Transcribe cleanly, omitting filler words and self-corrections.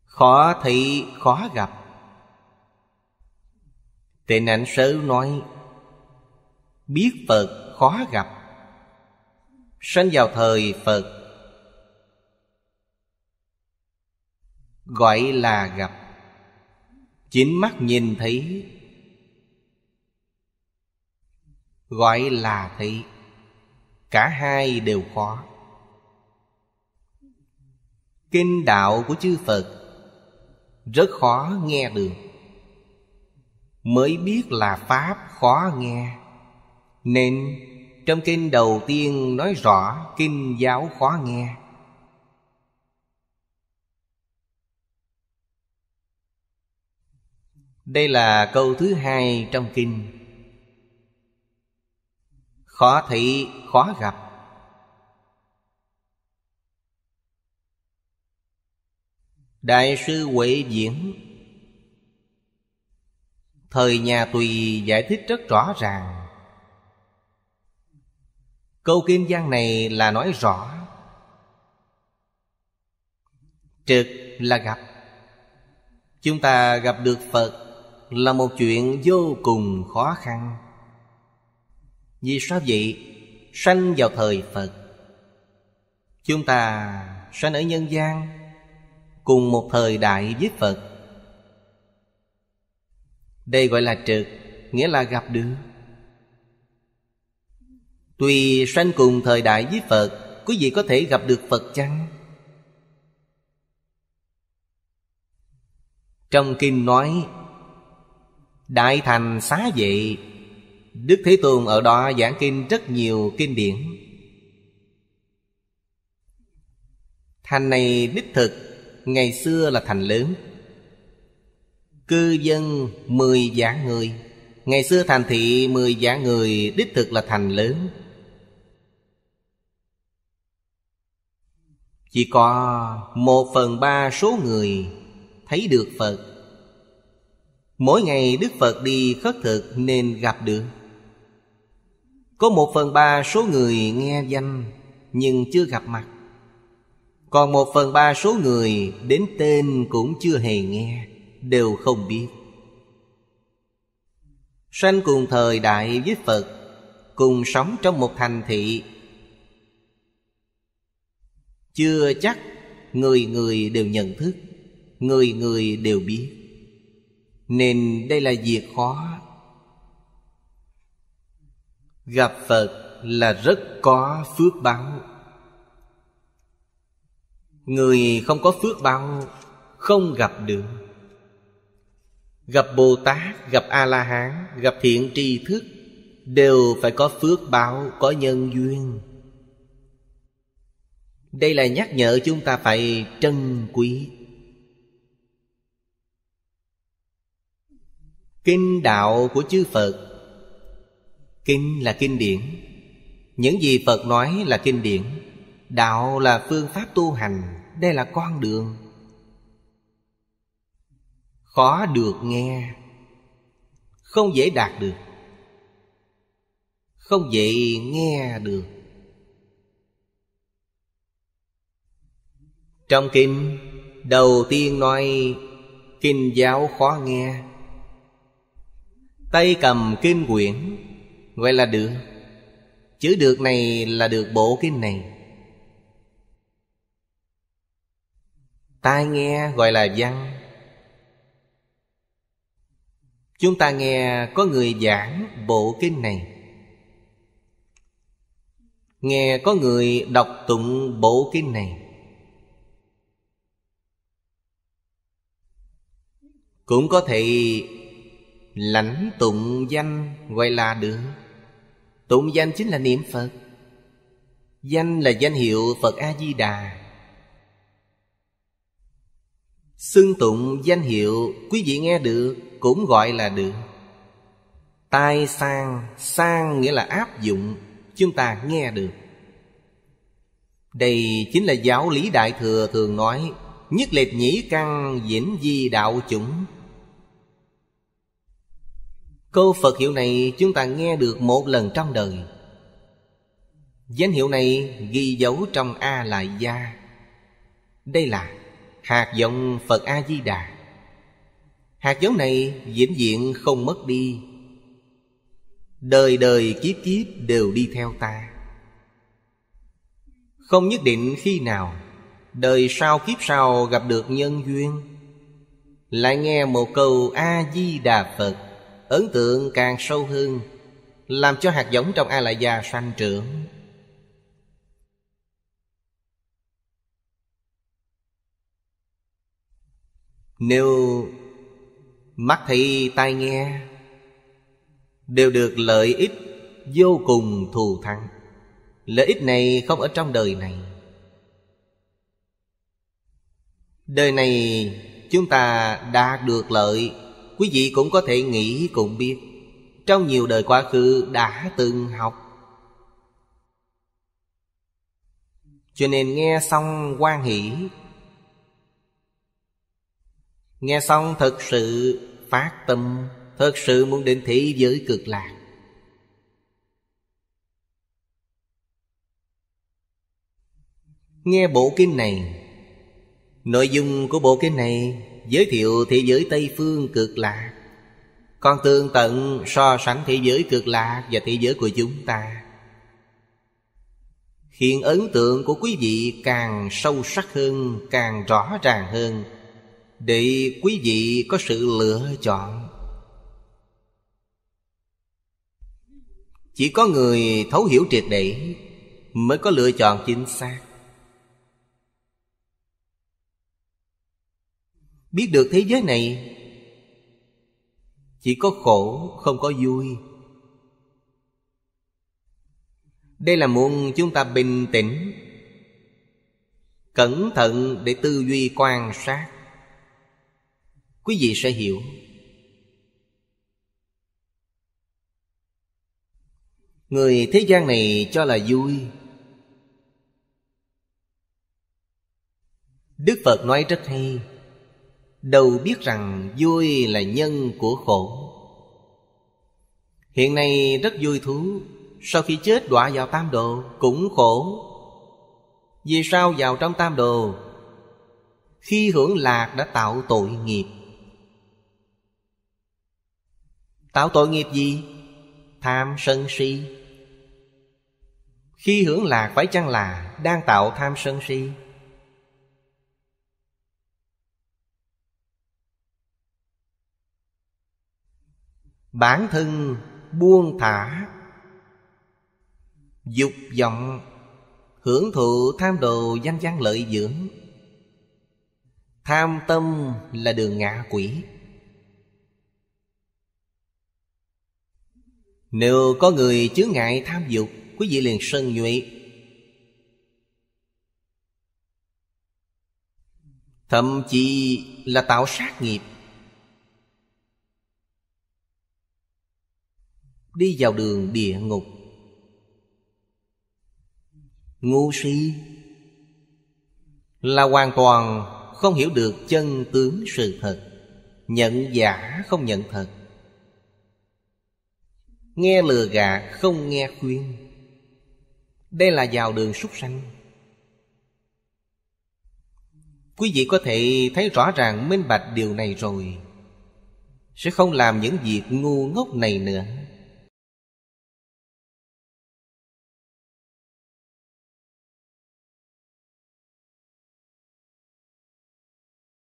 Khó thấy khó gặp. Tịnh Ảnh Sớ nói biết Phật khó gặp. Sanh vào thời Phật gọi là gặp. Chính mắt nhìn thấy gọi là thấy. Cả hai đều khó. Kinh đạo của chư Phật rất khó nghe được. Mới biết là Pháp khó nghe. Nên trong kinh đầu tiên nói rõ kinh giáo khó nghe. Đây là câu thứ hai trong kinh. Khó thấy khó gặp. Đại sư Huệ Diễn thời nhà Tùy giải thích rất rõ ràng. Câu kinh văn này là nói rõ trực là gặp. Chúng ta gặp được Phật là một chuyện vô cùng khó khăn. Vì sao vậy? Sanh vào thời Phật. Chúng ta sanh ở nhân gian, cùng một thời đại với Phật. Đây gọi là trực, nghĩa là gặp được. Tuy sanh cùng thời đại với Phật, quý vị có thể gặp được Phật chăng? Trong kinh nói Đại Thành Xá Vệ, Đức Thế Tôn ở đó giảng kinh rất nhiều kinh điển. Thành này đích thực ngày xưa là thành lớn, cư dân 10 vạn người. Ngày xưa thành thị 10 vạn người, đích thực là thành lớn. Chỉ có 1/3 số người thấy được Phật. Mỗi ngày Đức Phật đi khất thực nên gặp được. Có 1/3 số người nghe danh nhưng chưa gặp mặt. Còn 1/3 số người đến tên cũng chưa hề nghe, đều không biết. Sanh cùng thời đại với Phật, cùng sống trong một thành thị, chưa chắc người người đều nhận thức, người người đều biết. Nên đây là việc khó. Gặp Phật là rất có phước báo. Người không có phước báo không gặp được. Gặp Bồ Tát, gặp A-la-hán, gặp thiện tri thức đều phải có phước báo, có nhân duyên. Đây là nhắc nhở chúng ta phải trân quý. Kinh đạo của chư Phật. Kinh là kinh điển. Những gì Phật nói là kinh điển. Đạo là phương pháp tu hành. Đây là con đường. Khó được nghe, không dễ đạt được, không dễ nghe được. Trong kinh đầu tiên nói kinh giáo khó nghe. Tay cầm kinh quyển gọi là được. Chữ được này là được bộ kinh này. Tai nghe gọi là văn. Chúng ta nghe có người giảng bộ kinh này, nghe có người đọc tụng bộ kinh này. Cũng có thể lãnh tụng danh gọi là được. Tụng danh chính là niệm Phật. Danh là danh hiệu Phật A-di-đà. Xưng tụng danh hiệu quý vị nghe được cũng gọi là được. Tai sang, sang nghĩa là áp dụng, chúng ta nghe được. Đây chính là giáo lý Đại Thừa thường nói nhất liệt nhĩ căn vĩnh di đạo chủng. Câu Phật hiệu này chúng ta nghe được một lần trong đời. Danh hiệu này ghi dấu trong A Lại Gia. Đây là hạt giống Phật A-di-đà. Hạt giống này vĩnh viễn không mất đi, đời đời kiếp kiếp đều đi theo ta. Không nhất định khi nào đời sau kiếp sau gặp được nhân duyên, lại nghe một câu A-di-đà Phật, ấn tượng càng sâu hơn, làm cho hạt giống trong A-la gia sanh trưởng. Nếu mắt thấy tai nghe đều được lợi ích vô cùng thù thắng, lợi ích này không ở trong đời này. Đời này chúng ta đạt được lợi, quý vị cũng có thể nghĩ cũng biết, trong nhiều đời quá khứ đã từng học. Cho nên nghe xong hoan hỷ, nghe xong thật sự phát tâm, thật sự muốn đến thế giới cực lạc. Nghe bộ kinh này, nội dung của bộ kinh này giới thiệu thế giới Tây Phương cực lạc, còn tường tận so sánh thế giới cực lạc và thế giới của chúng ta, khiến ấn tượng của quý vị càng sâu sắc hơn, càng rõ ràng hơn, để quý vị có sự lựa chọn. Chỉ có người thấu hiểu triệt để mới có lựa chọn chính xác. Biết được thế giới này chỉ có khổ không có vui. Đây là muốn chúng ta bình tĩnh, cẩn thận để tư duy quan sát, quý vị sẽ hiểu. Người thế gian này cho là vui. Đức Phật nói rất hay, đâu biết rằng vui là nhân của khổ. Hiện nay rất vui thú, sau khi chết đọa vào tam đồ cũng khổ. Vì sao vào trong tam đồ? Khi hưởng lạc đã tạo tội nghiệp. Tạo tội nghiệp gì? Tham sân si. Khi hưởng lạc phải chăng là đang tạo tham sân si? Bản thân buông thả dục vọng, hưởng thụ tham đồ danh văn lợi dưỡng. Tham tâm là đường ngạ quỷ. Nếu có người chướng ngại tham dục, quý vị liền sân nhuệ, thậm chí là tạo sát nghiệp, đi vào đường địa ngục. Ngu si là hoàn toàn không hiểu được chân tướng sự thật, nhận giả không nhận thật, nghe lừa gạt không nghe khuyên. Đây là vào đường súc sanh. Quý vị có thể thấy rõ ràng minh bạch điều này rồi, sẽ không làm những việc ngu ngốc này nữa.